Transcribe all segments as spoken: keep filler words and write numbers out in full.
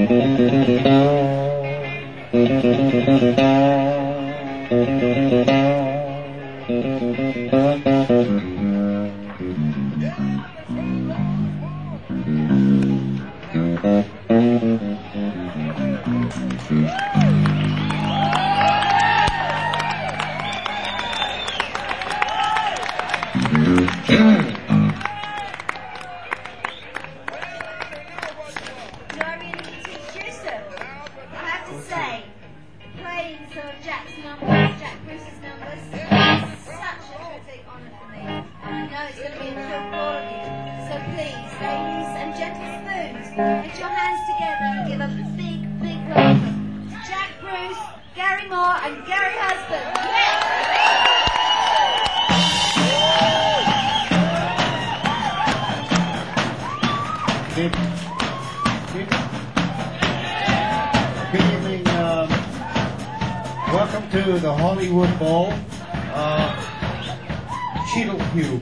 Put your hands together and give a big, big welcome to Jack Bruce, Gary Moore and Gary Husband. Yes! Good, good, good evening. Um, welcome to the Hollywood Bowl. Uh, Cheadle Hugh.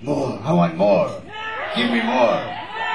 More. I want more. Give me more.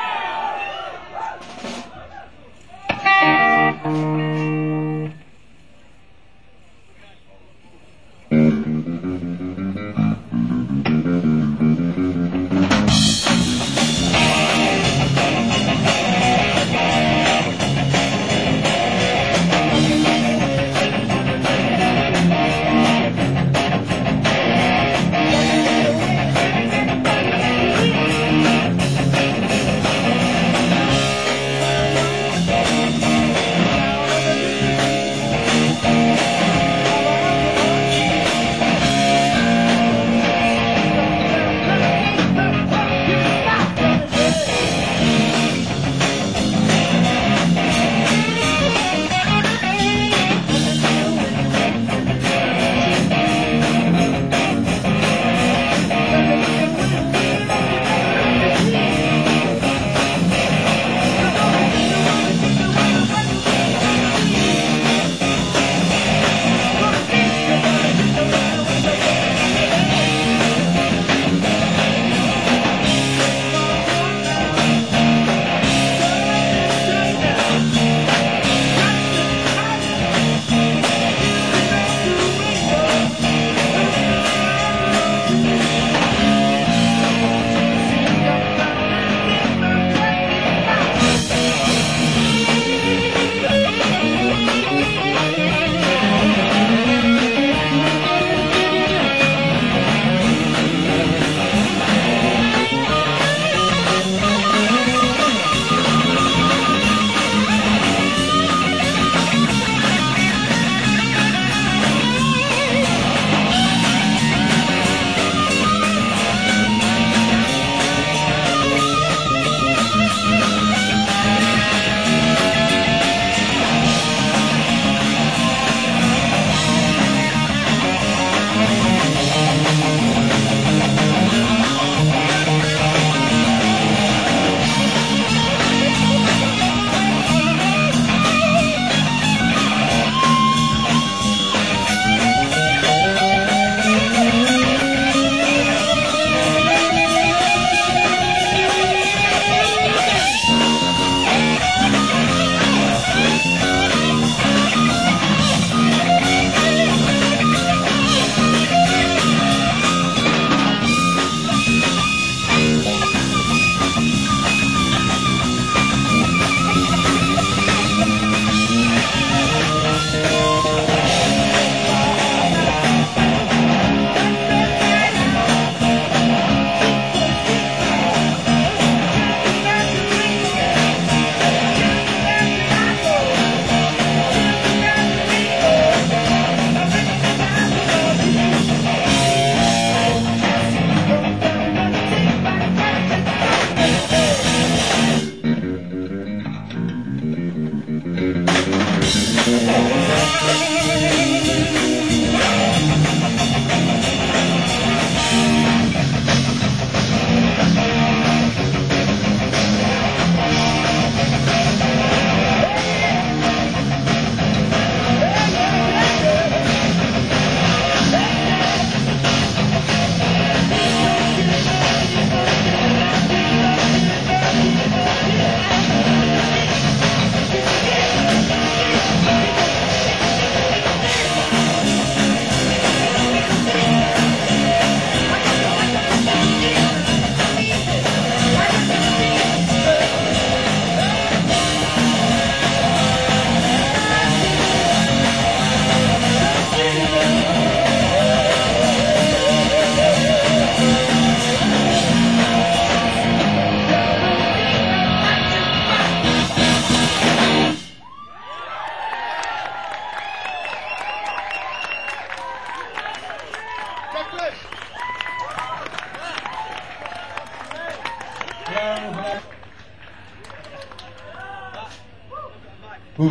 Ooh.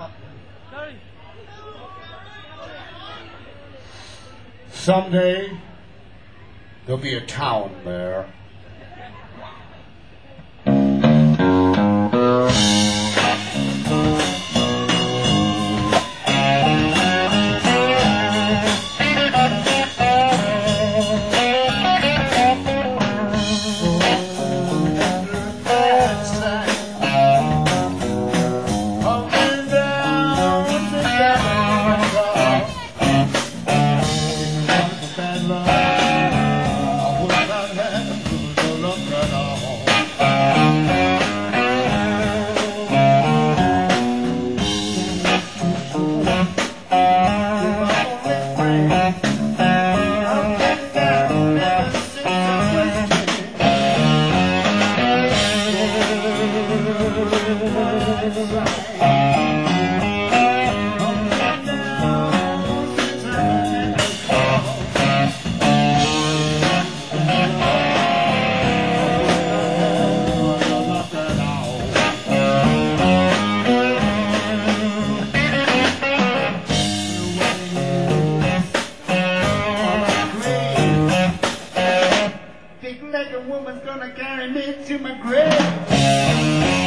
Someday there'll be a town there. like a woman's gonna carry me to my grave.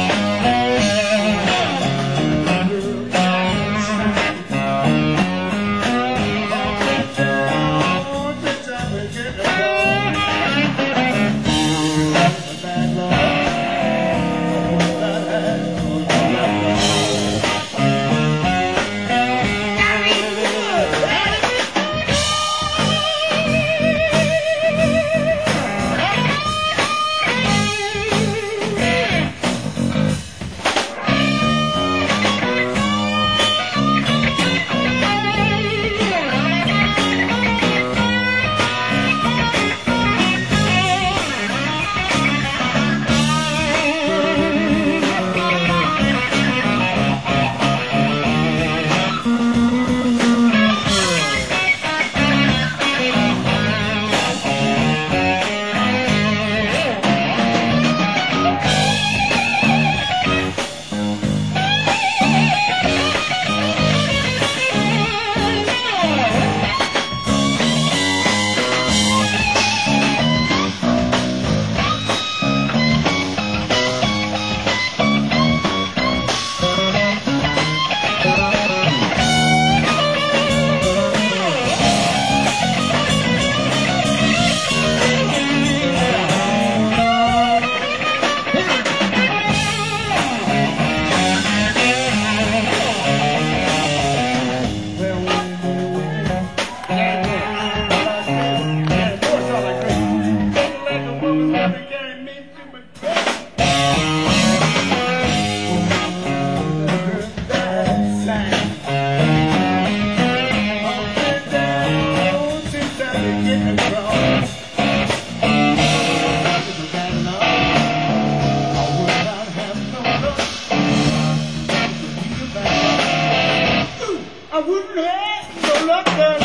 I wouldn't have no luck at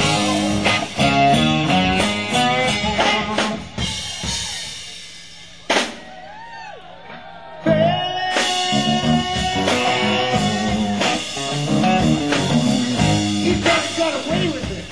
all. He just got away with it.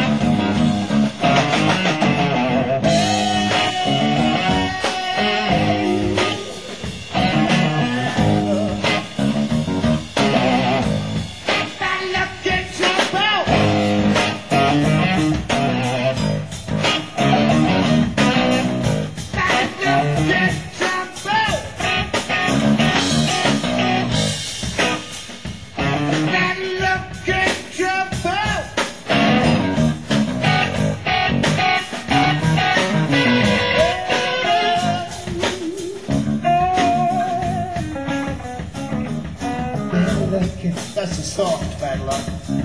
That's a soft bad luck.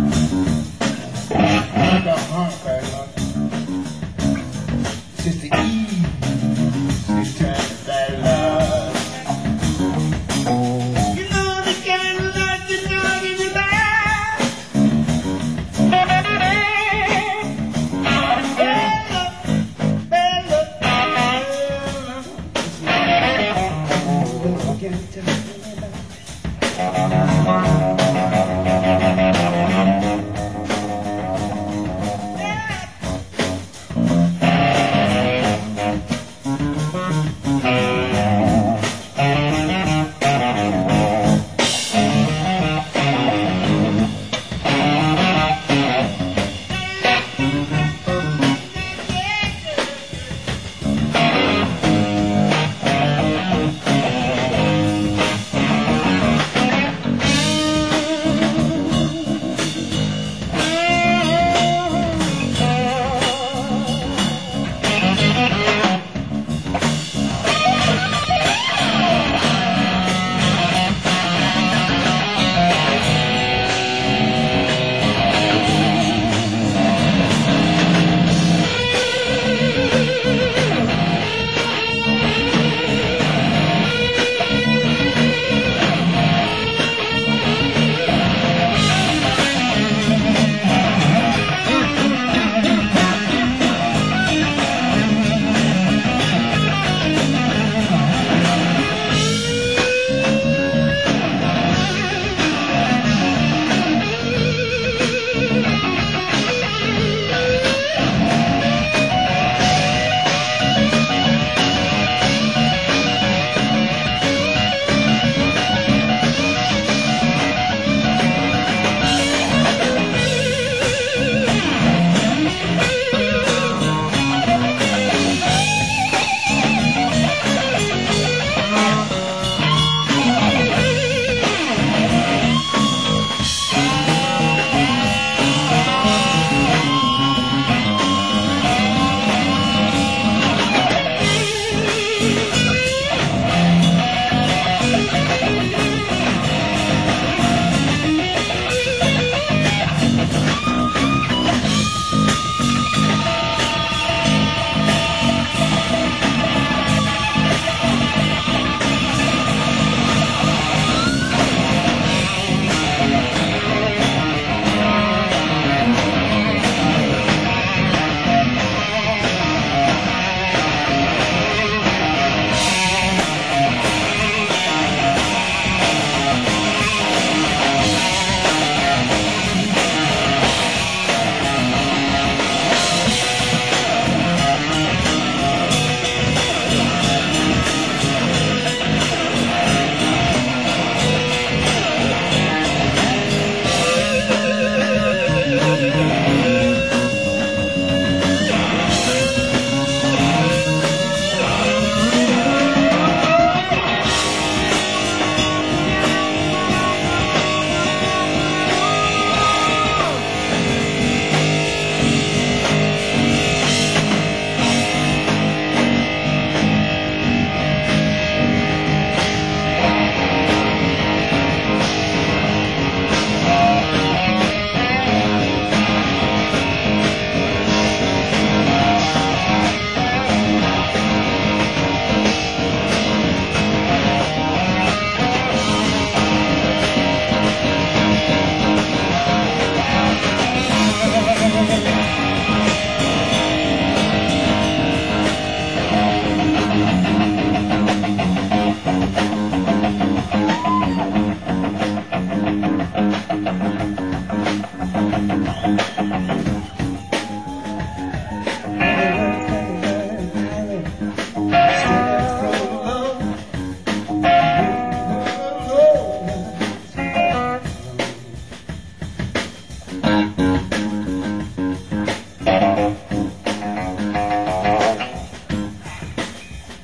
Not the hard bad luck. It's just the easy kind of bad luck. You know the kind of luck you know in the bad. Bad luck, bad luck, bad luck. Oh, can't tell me about it.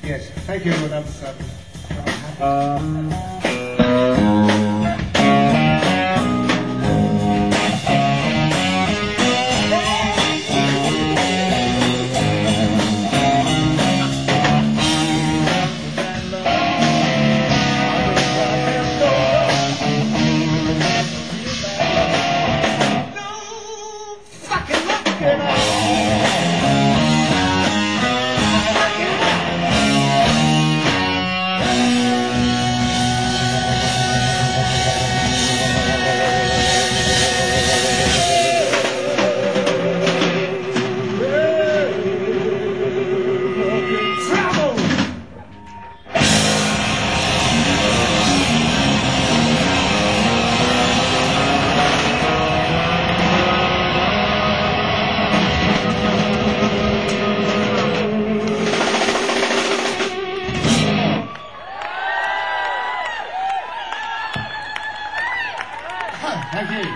Yes, thank you, Madam Sir. Thank you.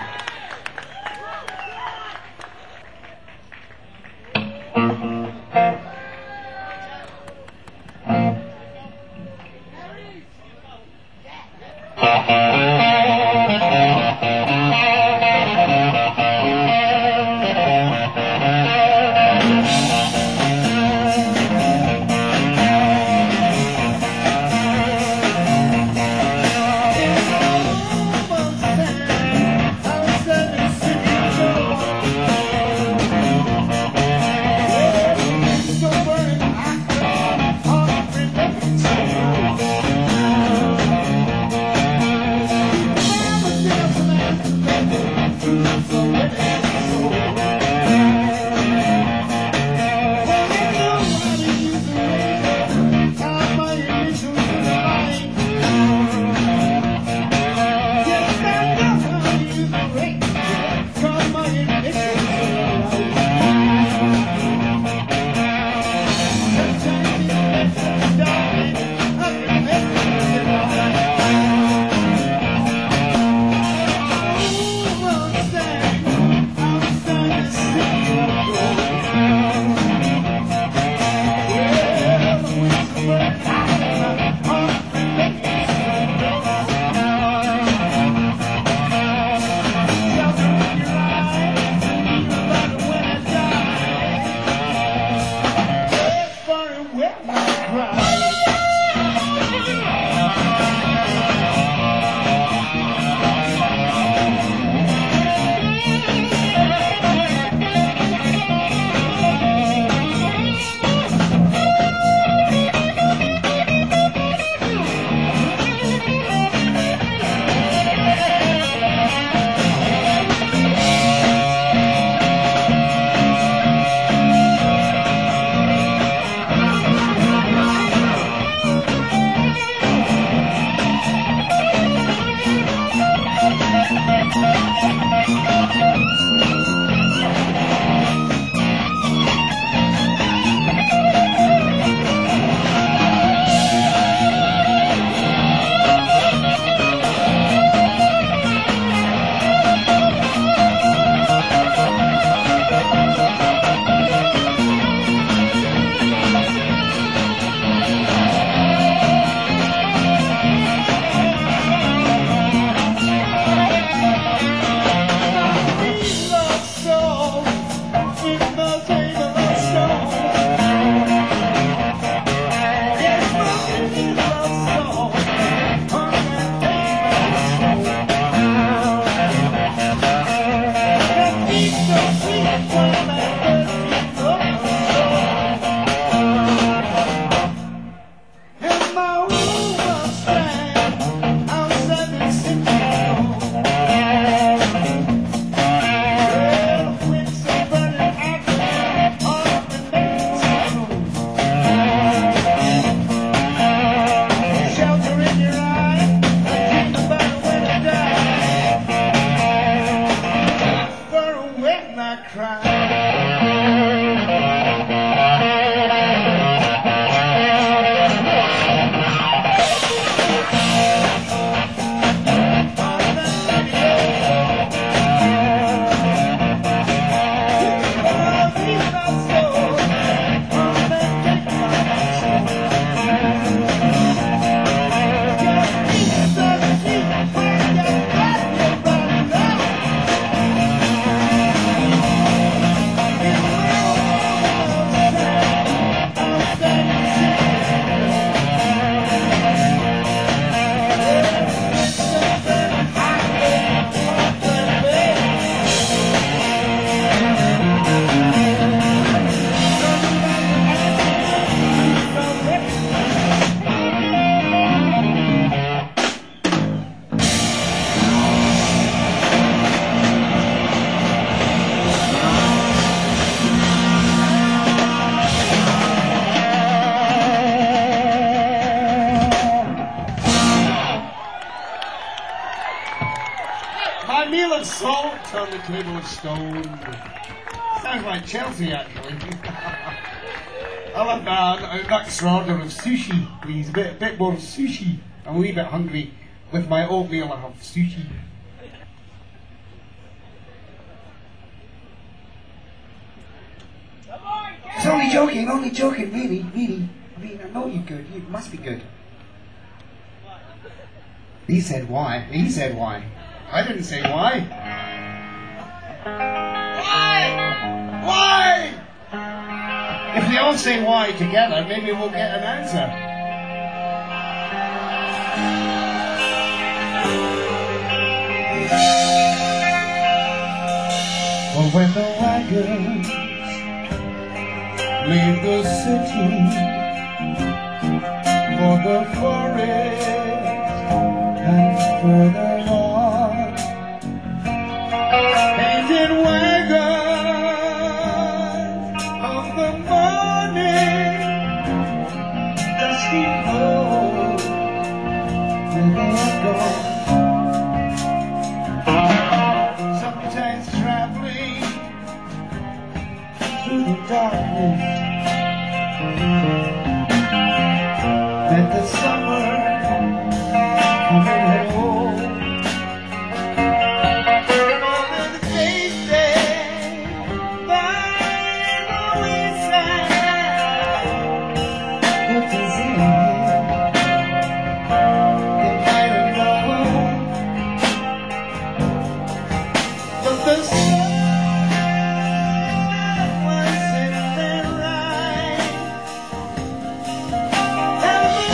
of salt, turn the table of stone. Sounds like Chelsea, actually. I'll have uh, an extra order of sushi, please. A bit, a bit more of sushi. I'm a wee bit hungry. With my oatmeal, I have sushi. It's only joking, only joking, really, really. I mean, I know you're good. You must be good. He said why. He said why. I didn't say why. Why? Why? If they all say why together, maybe we'll get an answer. Well, when the wagons leave the city for the forest and further on, painted wagons of the morning, dusty road where they are gone. Sometimes traveling through the darkness, met the summer coming home. All the faces by the wayside, good to see the night alone. But the sun was in their eyes, and the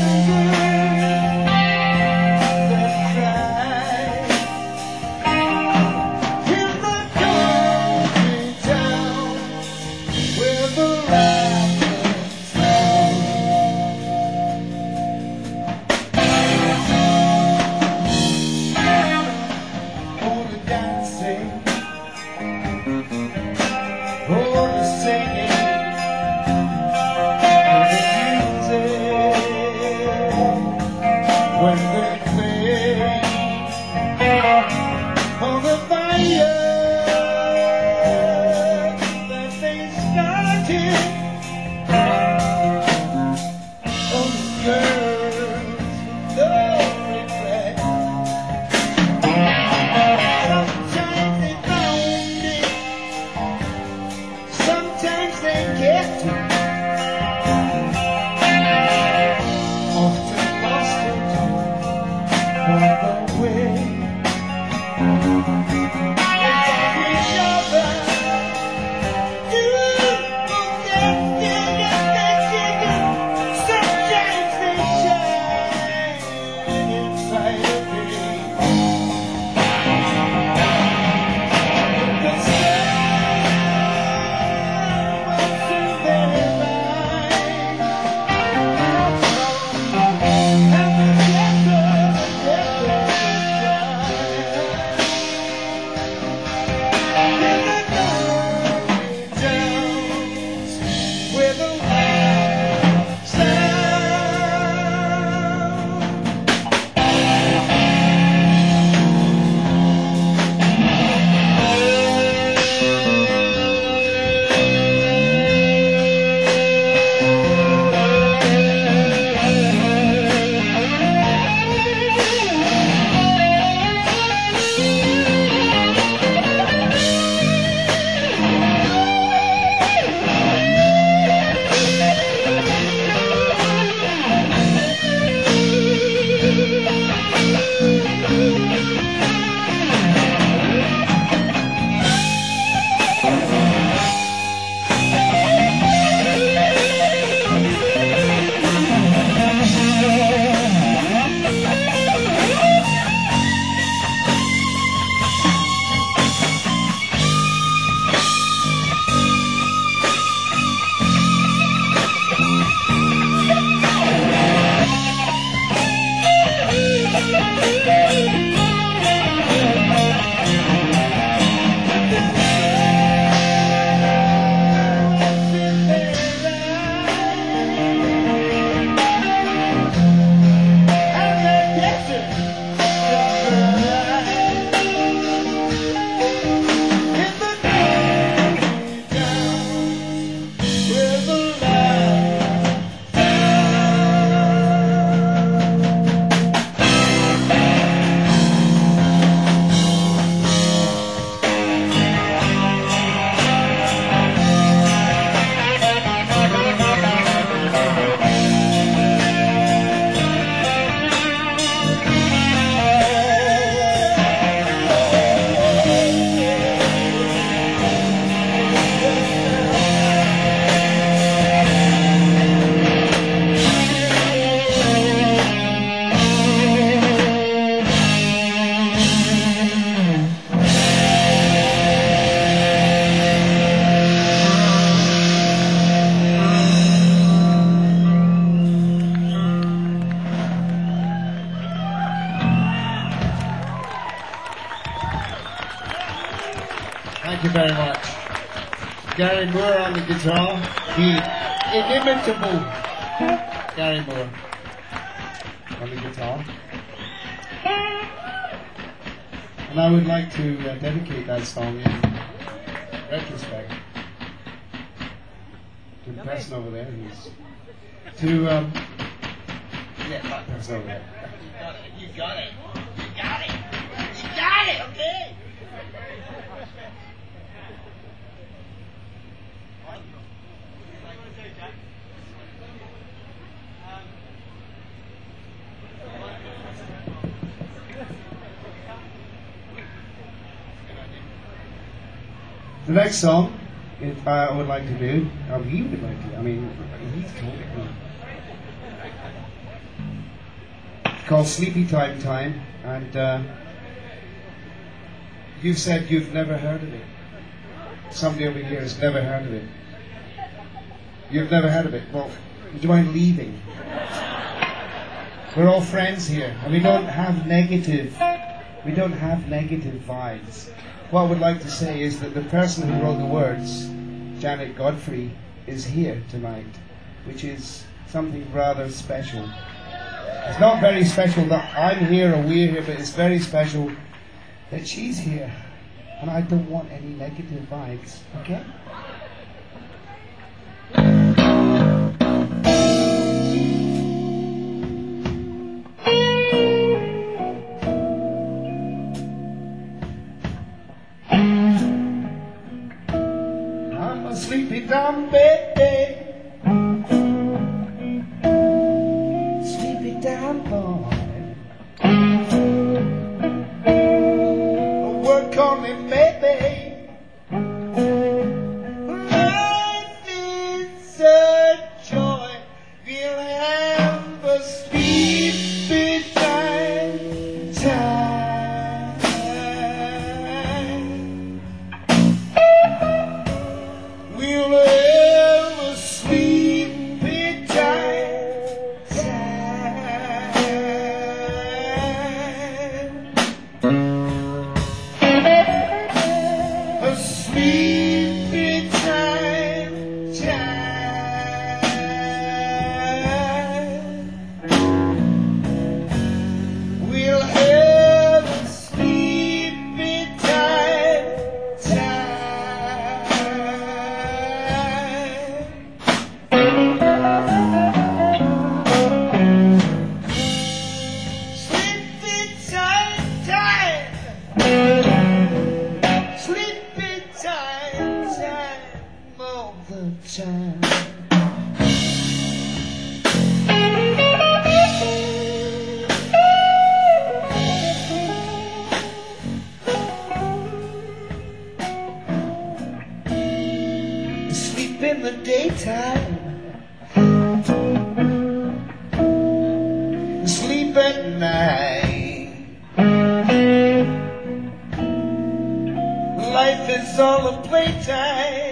when they play on the fire that they started, on the girls with no regret. Sometimes they found it, sometimes they kept it. Often lost it, Thank you very much. Gary Moore on the guitar, the inimitable Gary Moore on the guitar. And I would like to uh, dedicate that song in retrospect to the person over there who's to um yeah, that person over there. You got it. You got it. You got it. You got it, okay? The next song, if I would like to do, or he would like to, I mean, he's told me. It's called Sleepy Time Time, and uh, you said you've never heard of it. Somebody over here has never heard of it. You've never heard of it. Well, do you mind leaving? We're all friends here, and we don't have negative, we don't have negative vibes. What I would like to say is that the person who wrote the words, Janet Godfrey, is here tonight, which is something rather special. It's not very special that I'm here or we're here, but it's very special that she's here. And I don't want any negative vibes, okay? Sleepy down baby, sleepy down boy, work on it baby, life is a joy, we'll have a sleepy time, time. We'll have a sleepy time, time. A sleepy time, time. We'll have a sleepy time, time. Time. Sleep in the daytime, sleep at night. Life is all a playtime.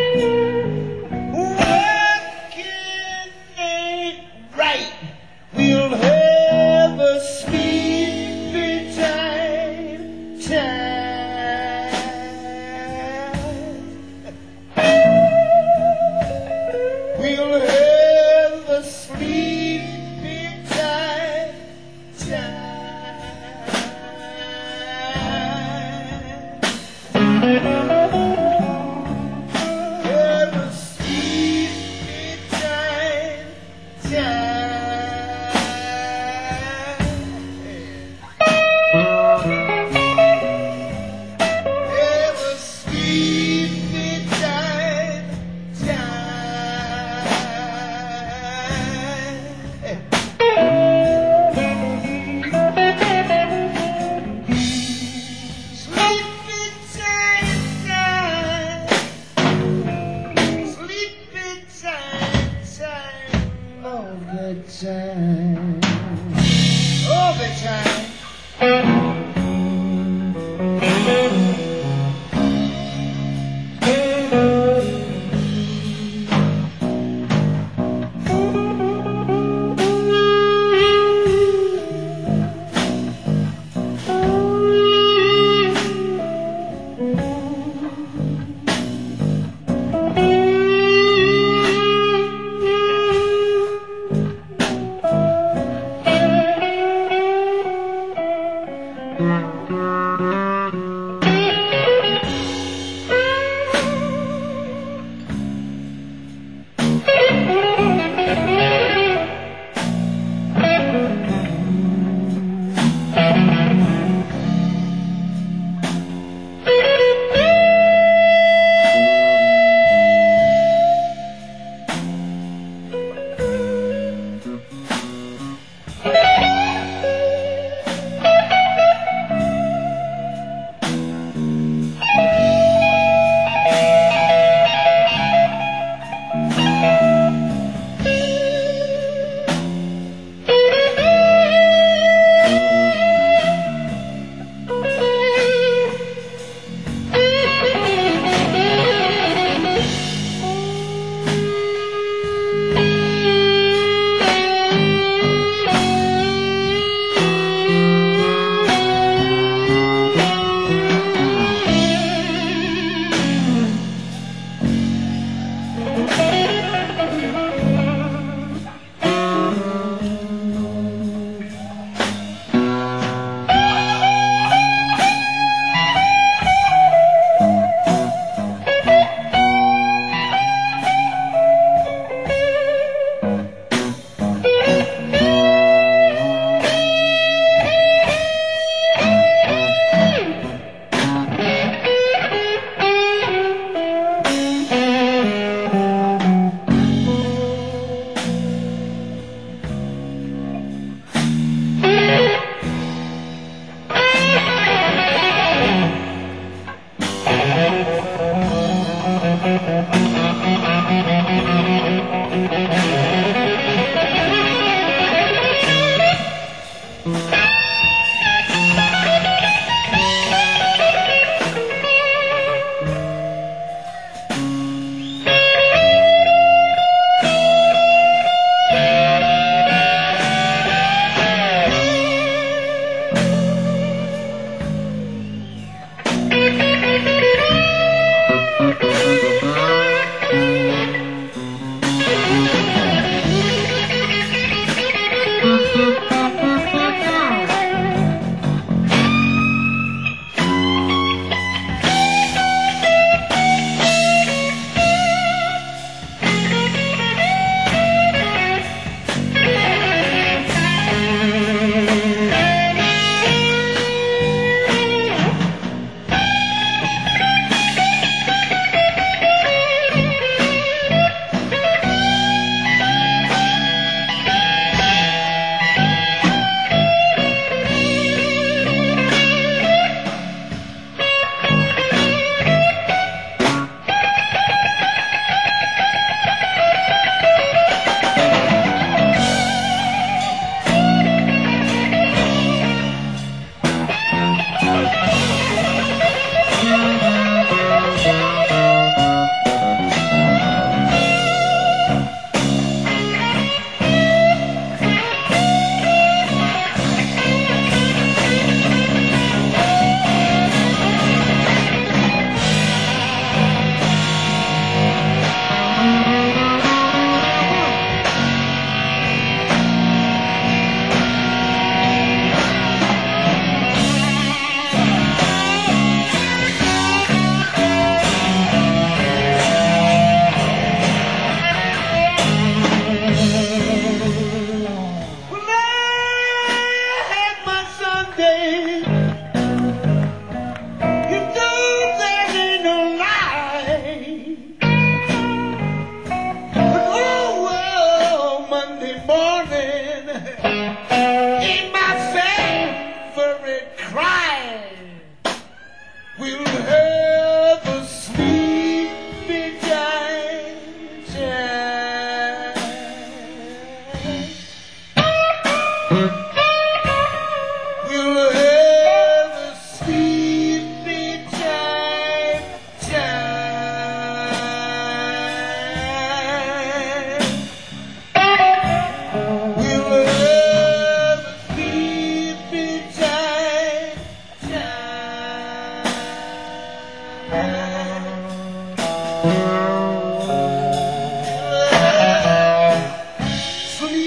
Right, we'll have a sleepy time, time. We'll have a sleepy time, time. Have a sleepy time, time. Time, all the time.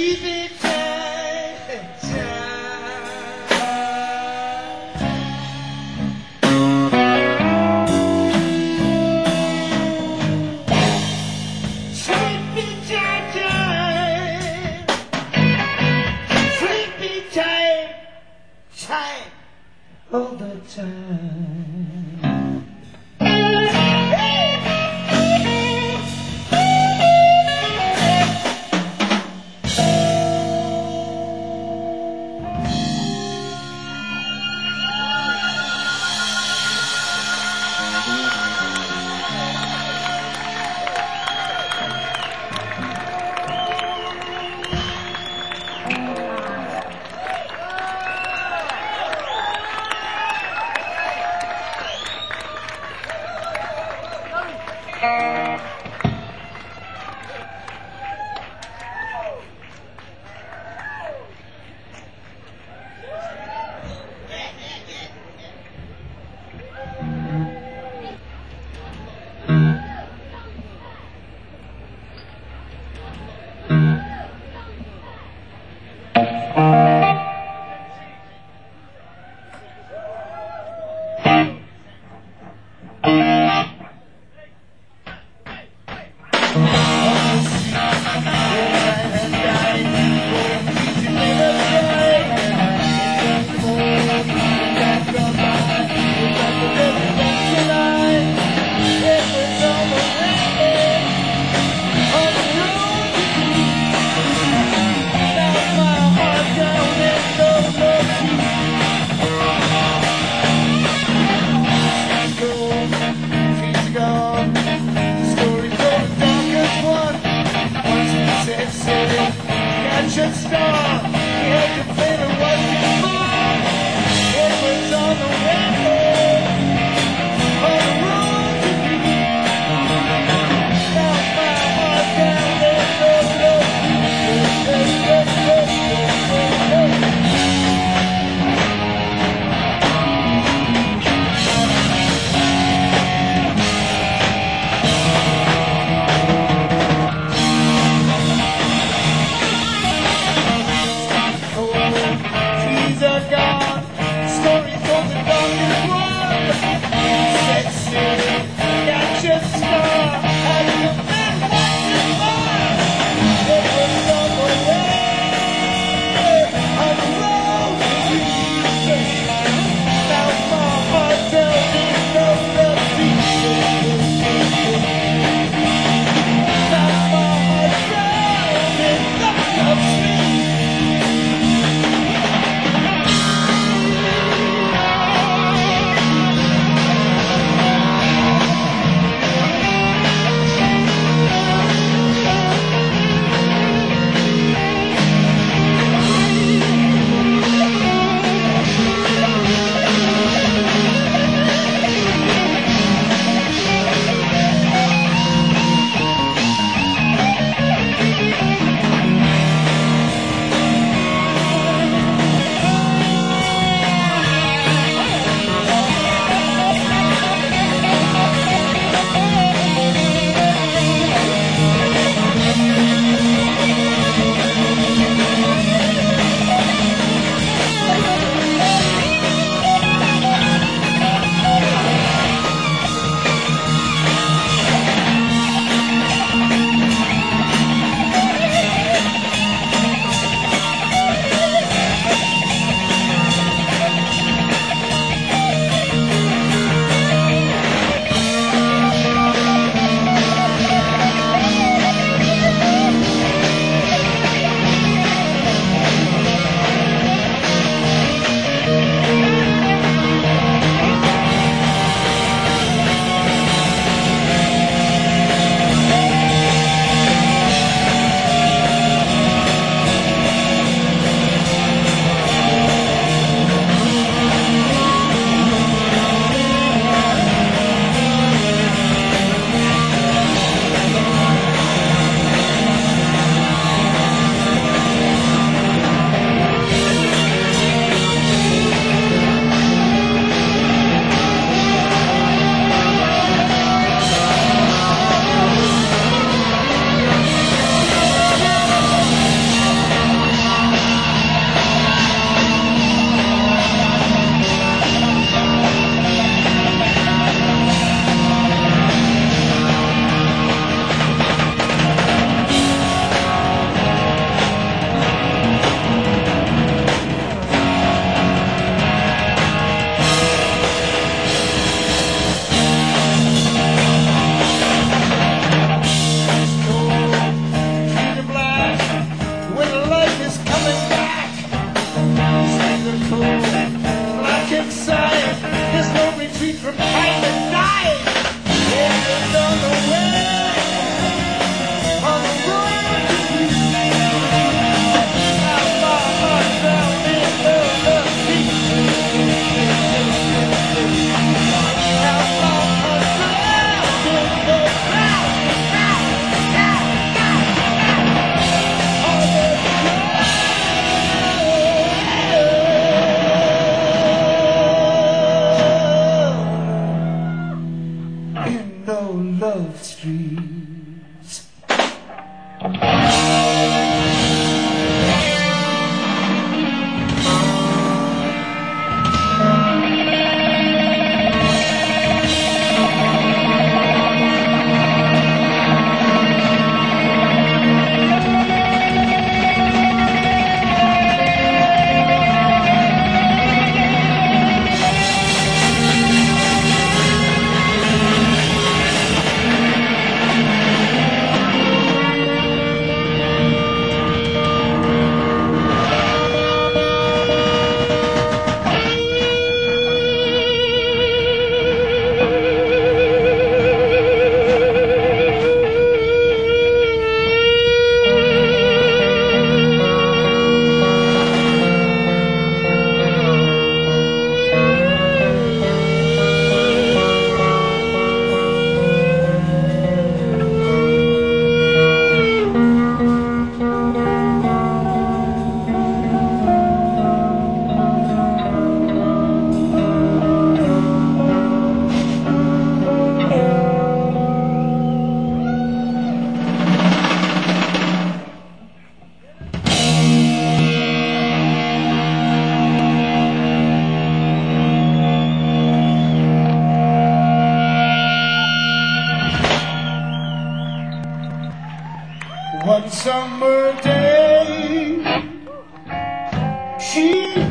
sleepy time, sleepy time, sleepy time, time all the time. Should start. He had to feel it wasn't fun. It was on the way, on the road to be. Now my heart down there, no, no, no, no, no, no, no. Oh,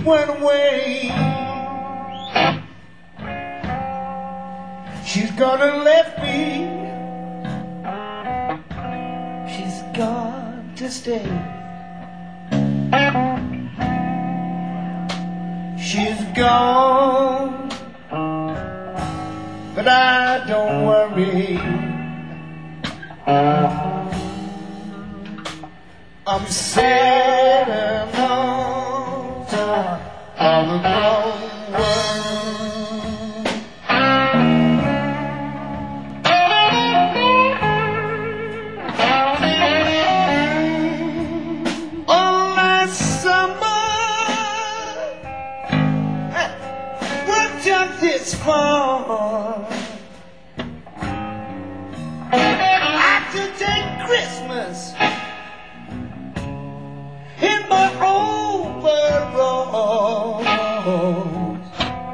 went away. She's gonna left me. She's got to stay. She's gone, but I don't worry. I'm sitting on top of the grown world. All last summer, worked up this fall. I could take Christmas in my overalls.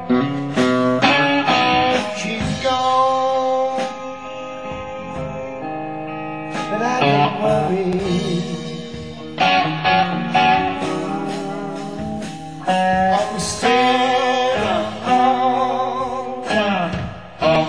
She's gone, but I don't worry. I'm still on top of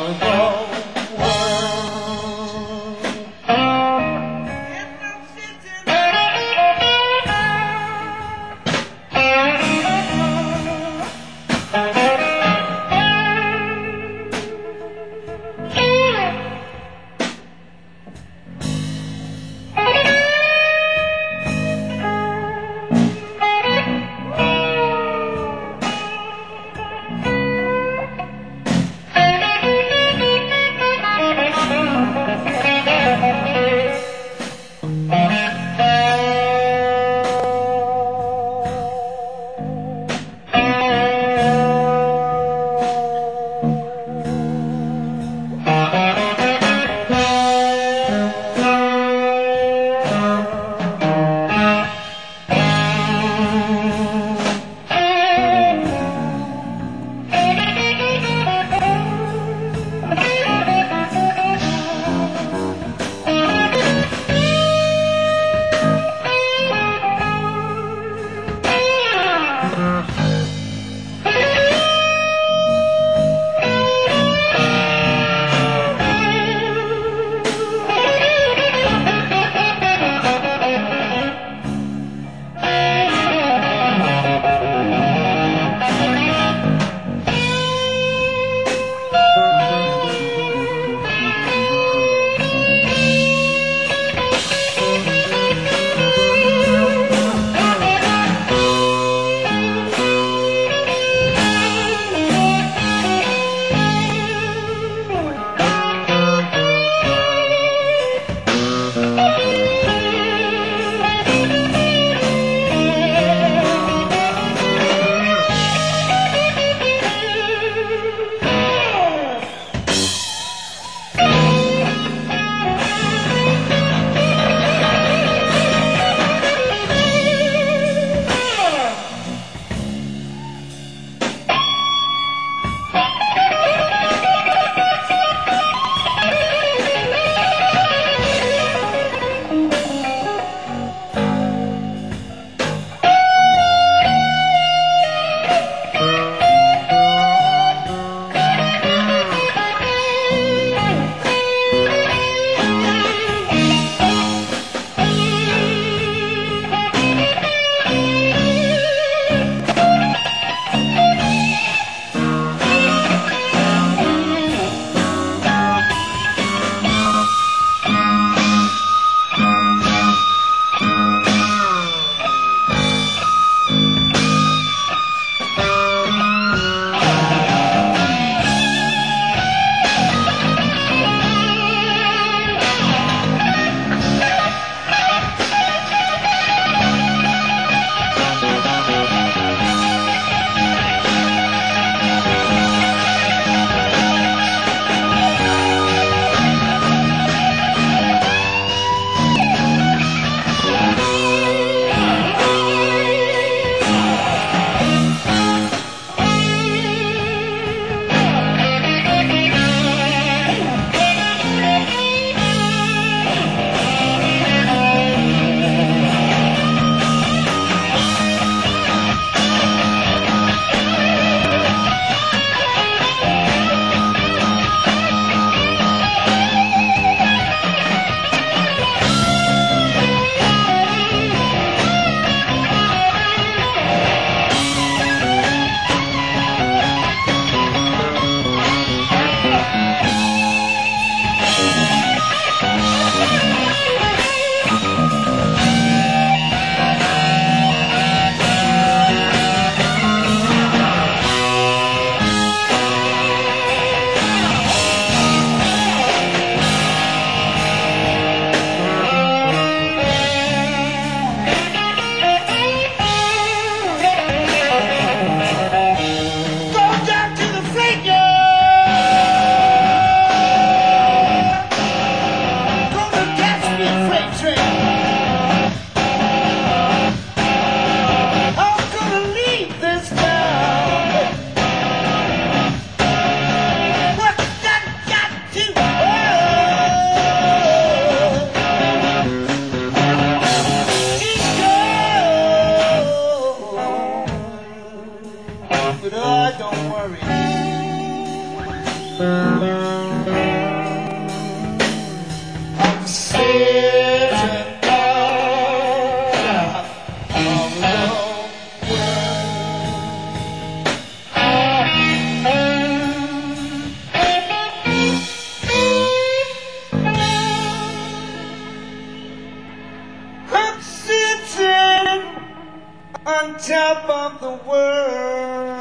on top of the world.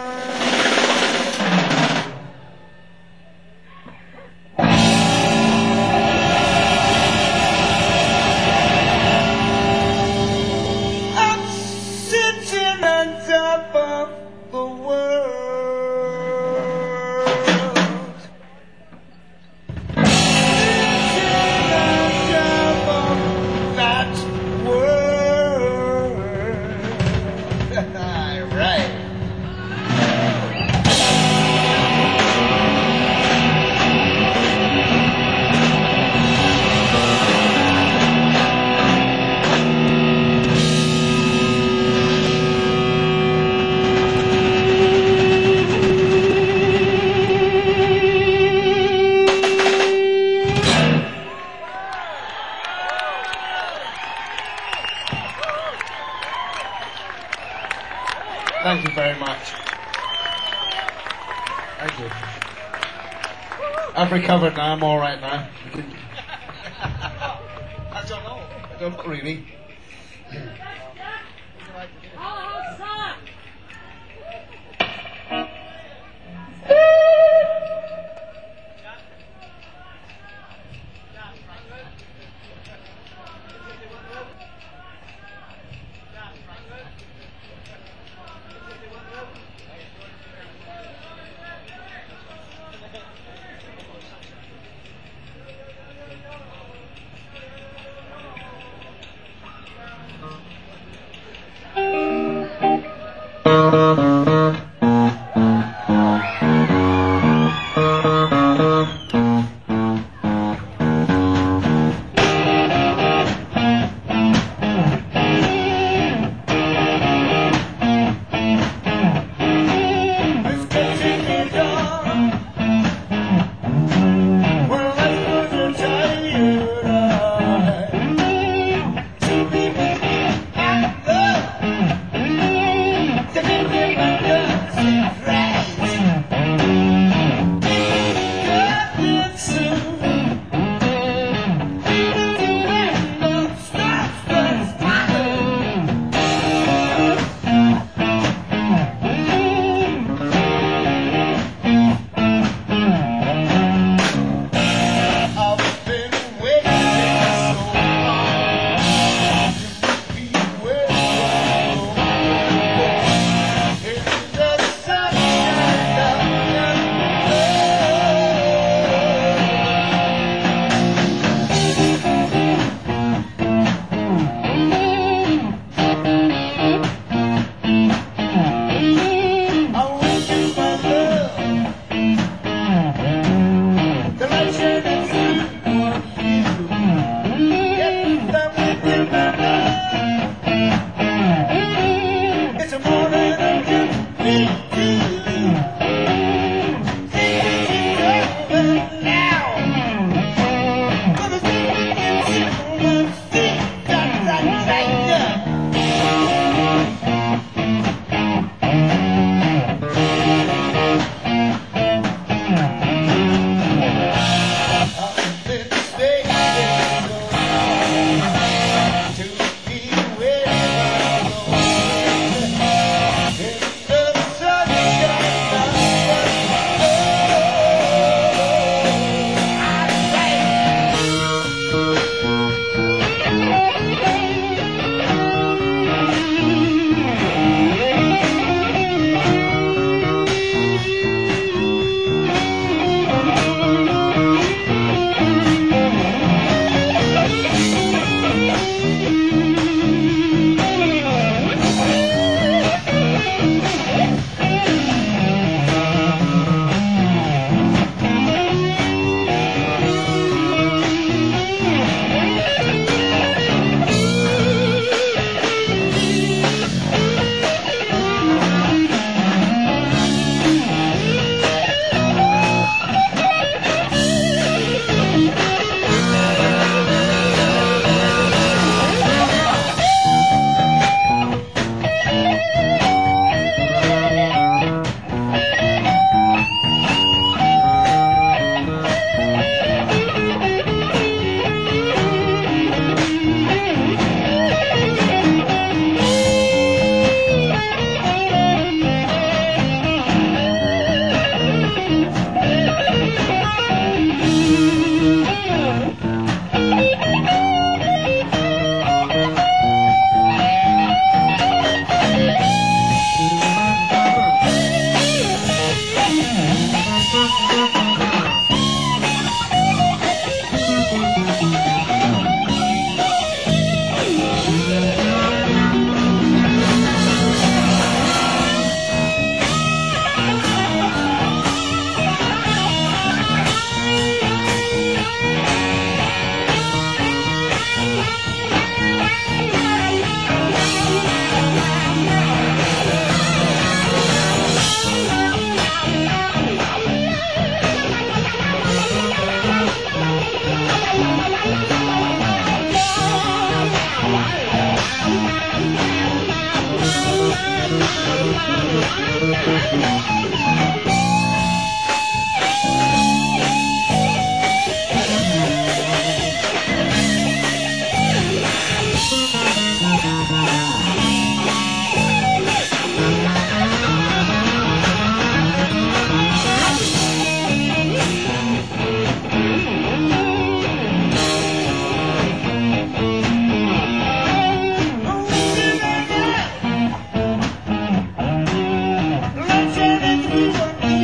I'm sitting on top of the world. Sitting on top of that world. Right. Thank you very much. Thank you. I've recovered now. I'm all right now. I don't know. I don't know really. To be with you, I love to be with Let's have it through.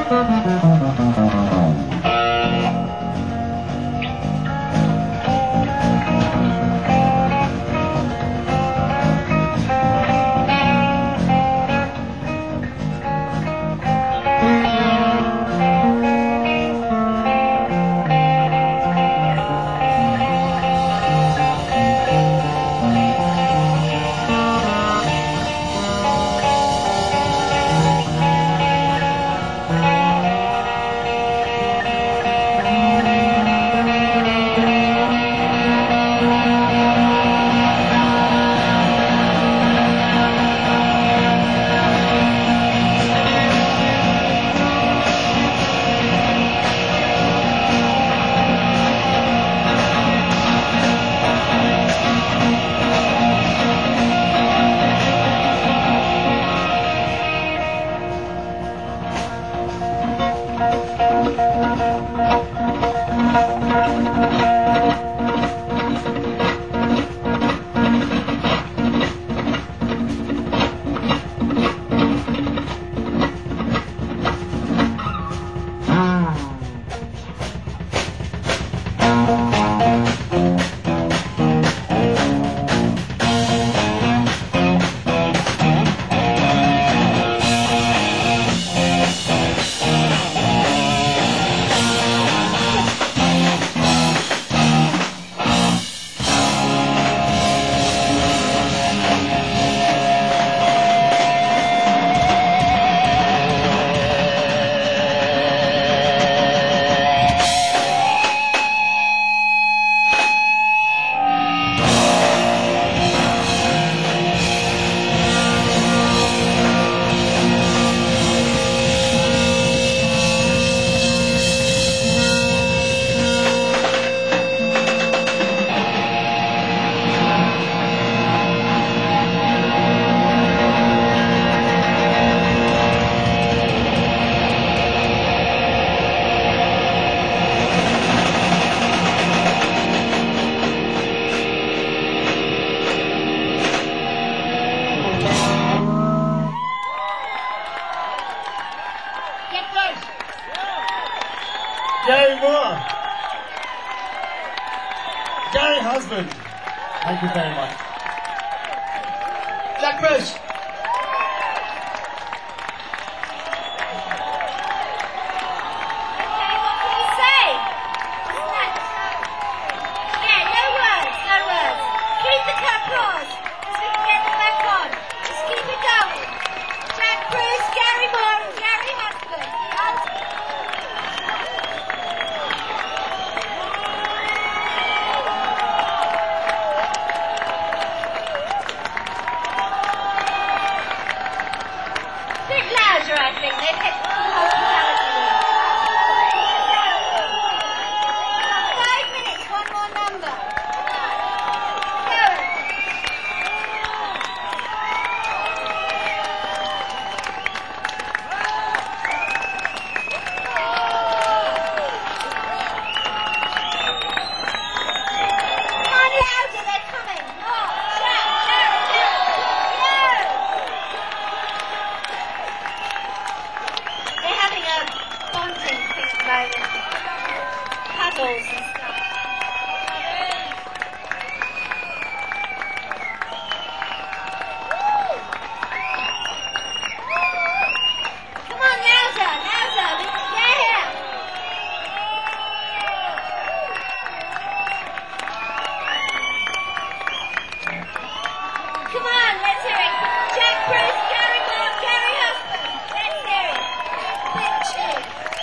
Gary Moore. Gary Husband. Thank you very much. Jack Bruce. Okay, what can you say? Isn't that... Yeah, no words, no words. Keep the applause, so we can get them back on. Just keep it going. Jack Bruce, Gary Moore, and Gary Husband. The ultimate. Bit louder, I think. They've hit the hospitality room. Five minutes, one more number. Go. Come on, louder, they're coming. Oh, Jack, Jack, Jack. Yeah. They're having a bonding thing at the moment. Cuddles and stuff. Come on, louder, louder. Yeah. Come on, let's hear it. Jack Bruce, Gary Moore, Gary Husband. Let's hear it. Big tune.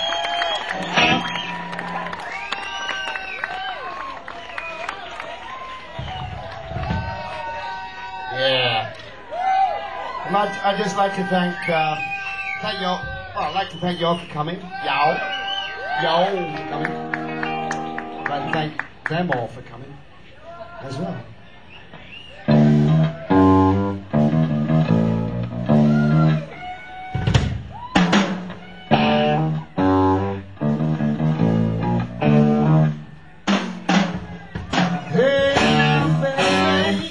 Yeah. And I'd, I'd just like to thank, uh, thank you all. Well, I'd like to thank you all for coming. Y'all. Y'all for coming. I'd like to thank them all for coming as well. Hey, now, baby,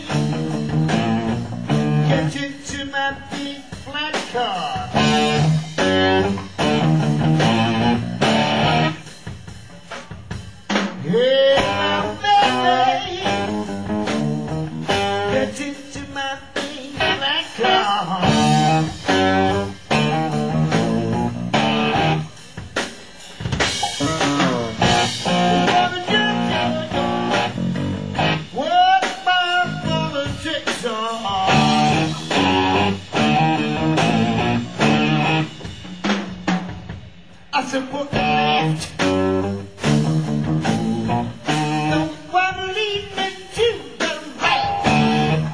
get into my big flat car. I said, put the left. The one leading to the right.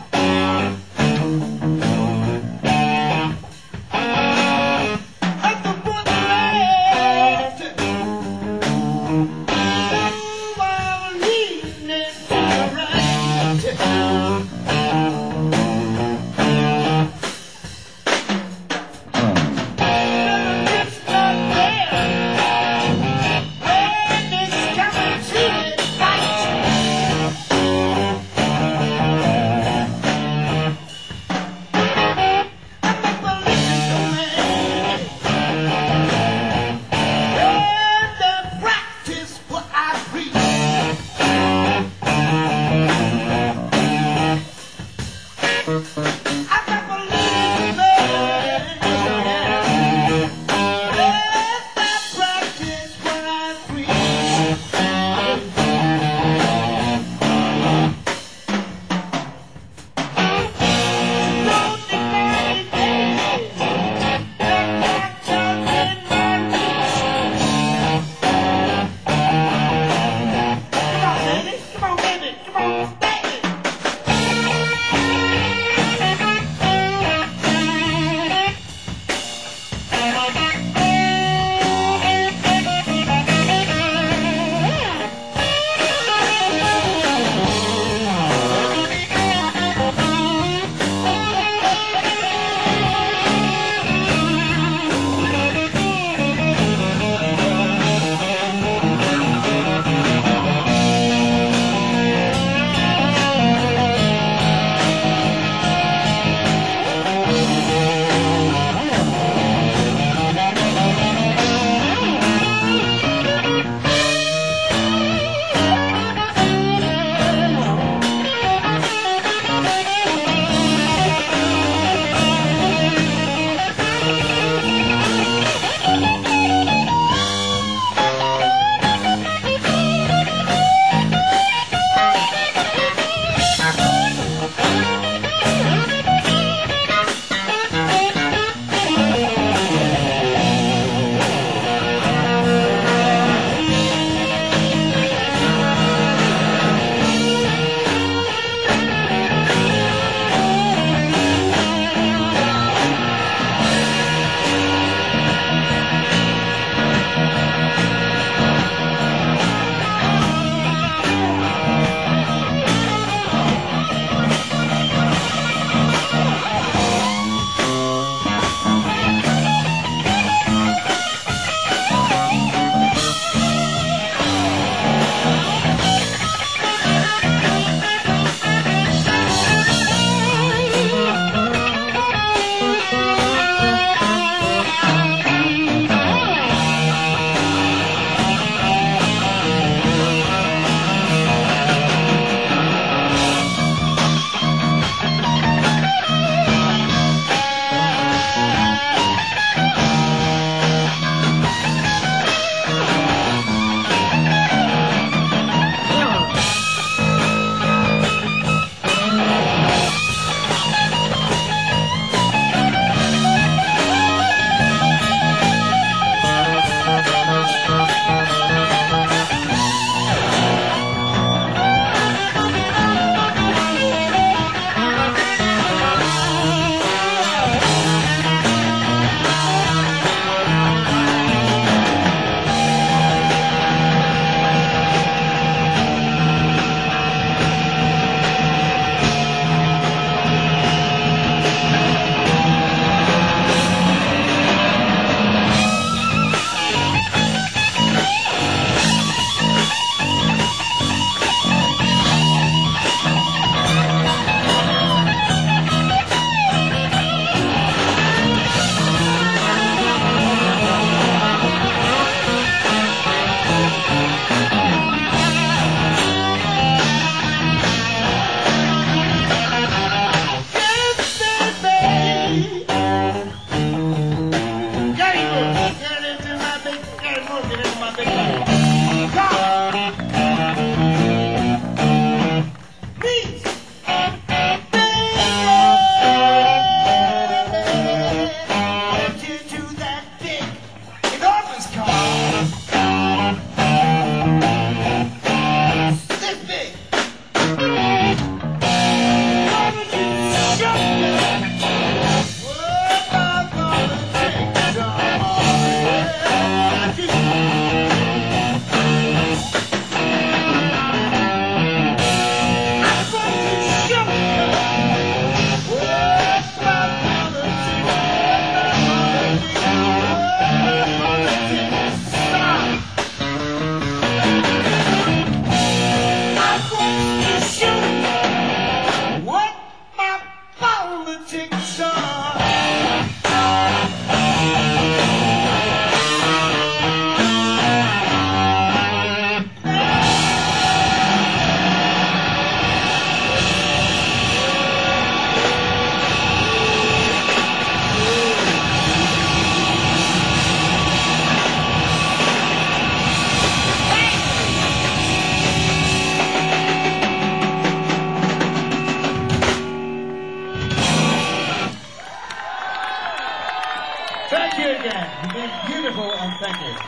I said, put the left. The one leading to the right. Enormous car. Thank you.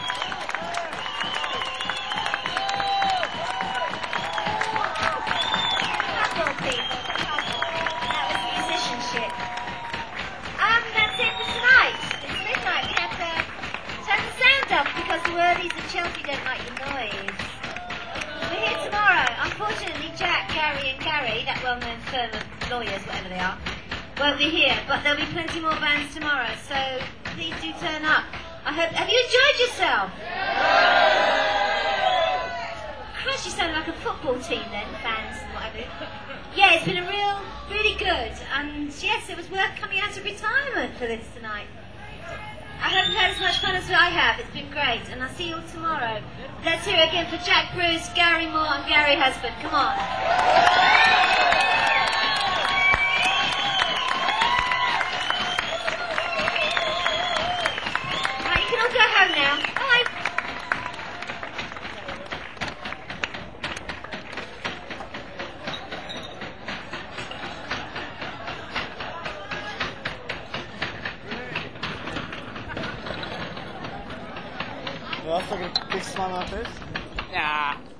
Couple people, couple. That was musicianship. Um, that's it for tonight. It's midnight. We have to turn the sound off because the worthies of Chelsea don't like your noise. We're here tomorrow. Unfortunately, Jack, Gary, and Gary, that well-known firm of lawyers, whatever they are, won't be here. But there'll be plenty more bands tomorrow, so please do turn up. I hope. Have you enjoyed yourself? Christ, you sound like a football team then, fans and what have you. Yeah, it's been a real, really good, and yes, it was worth coming out of retirement for this tonight. I hope you've had as much fun as I have. It's been great, and I'll see you all tomorrow. Let's hear it again for Jack Bruce, Gary Moore, and Gary Husband. Come on. Right, you can all go home now. Bye. Du hast doch ein big smile on my face? Ja.